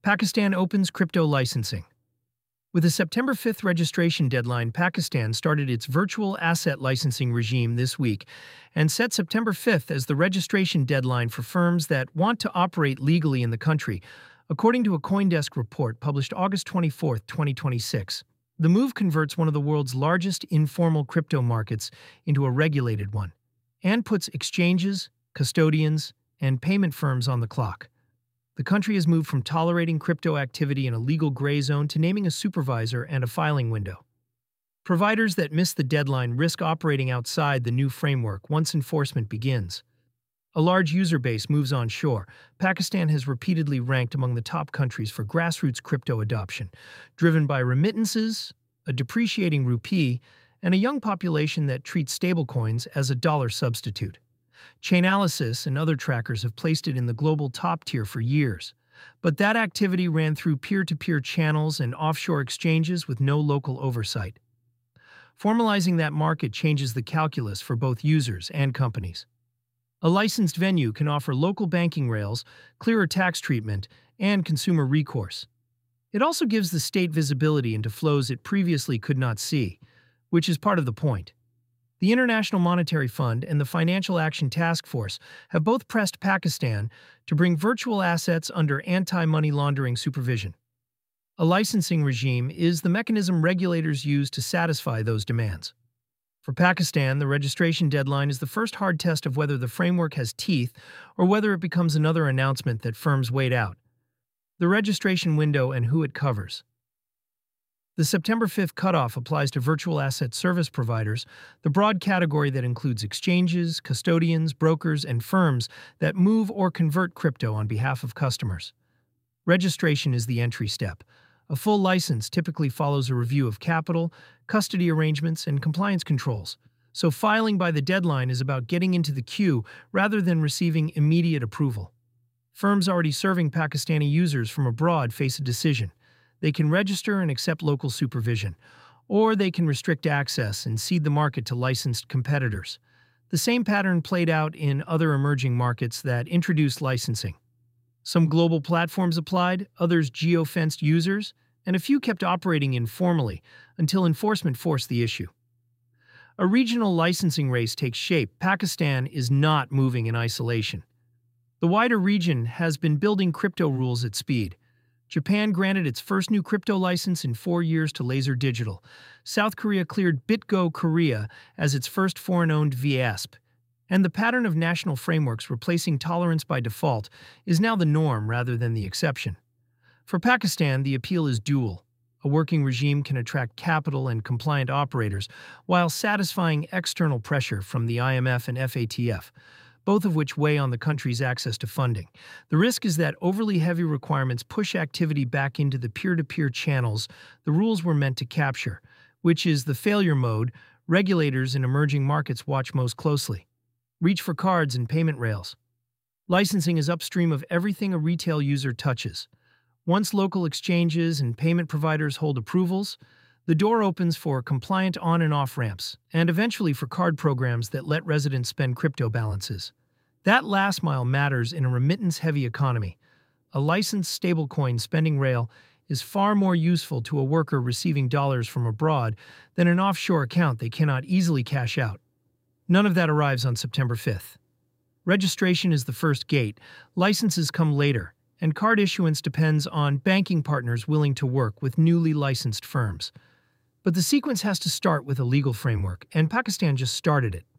Pakistan opens crypto licensing. With a September 5th registration deadline, Pakistan started its virtual asset licensing regime this week and set September 5th as the registration deadline for firms that want to operate legally in the country, according to a CoinDesk report published August 24, 2026. The move converts one of the world's largest informal crypto markets into a regulated one and puts exchanges, custodians, and payment firms on the clock. The country has moved from tolerating crypto activity in a legal gray zone to naming a supervisor and a filing window. Providers that miss the deadline risk operating outside the new framework once enforcement begins. A large user base moves onshore. Pakistan has repeatedly ranked among the top countries for grassroots crypto adoption, driven by remittances, a depreciating rupee, and a young population that treats stablecoins as a dollar substitute. Chainalysis and other trackers have placed it in the global top tier for years, but that activity ran through peer-to-peer channels and offshore exchanges with no local oversight. Formalizing that market changes the calculus for both users and companies. A licensed venue can offer local banking rails, clearer tax treatment, and consumer recourse. It also gives the state visibility into flows it previously could not see, which is part of the point. The International Monetary Fund and the Financial Action Task Force have both pressed Pakistan to bring virtual assets under anti-money laundering supervision. A licensing regime is the mechanism regulators use to satisfy those demands. For Pakistan, the registration deadline is the first hard test of whether the framework has teeth or whether it becomes another announcement that firms wait out. The registration window and who it covers. The September 5th cutoff applies to virtual asset service providers, the broad category that includes exchanges, custodians, brokers, and firms that move or convert crypto on behalf of customers. Registration is the entry step. A full license typically follows a review of capital, custody arrangements, and compliance controls, so filing by the deadline is about getting into the queue rather than receiving immediate approval. Firms already serving Pakistani users from abroad face a decision. They can register and accept local supervision, or they can restrict access and cede the market to licensed competitors. The same pattern played out in other emerging markets that introduced licensing. Some global platforms applied, others geo-fenced users, and a few kept operating informally until enforcement forced the issue. A regional licensing race takes shape. Pakistan is not moving in isolation. The wider region has been building crypto rules at speed. Japan granted its first new crypto license in 4 years to Laser Digital. South Korea cleared BitGo Korea as its first foreign-owned VASP. And the pattern of national frameworks replacing tolerance by default is now the norm rather than the exception. For Pakistan, the appeal is dual. A working regime can attract capital and compliant operators while satisfying external pressure from the IMF and FATF, both of which weigh on the country's access to funding. The risk is that overly heavy requirements push activity back into the peer-to-peer channels the rules were meant to capture, which is the failure mode regulators in emerging markets watch most closely. Reach for cards and payment rails. Licensing is upstream of everything a retail user touches. Once local exchanges and payment providers hold approvals, the door opens for compliant on- and off-ramps, and eventually for card programs that let residents spend crypto balances. That last mile matters in a remittance-heavy economy. A licensed stablecoin spending rail is far more useful to a worker receiving dollars from abroad than an offshore account they cannot easily cash out. None of that arrives on September 5th. Registration is the first gate, licenses come later, and card issuance depends on banking partners willing to work with newly licensed firms. But the sequence has to start with a legal framework, and Pakistan just started it.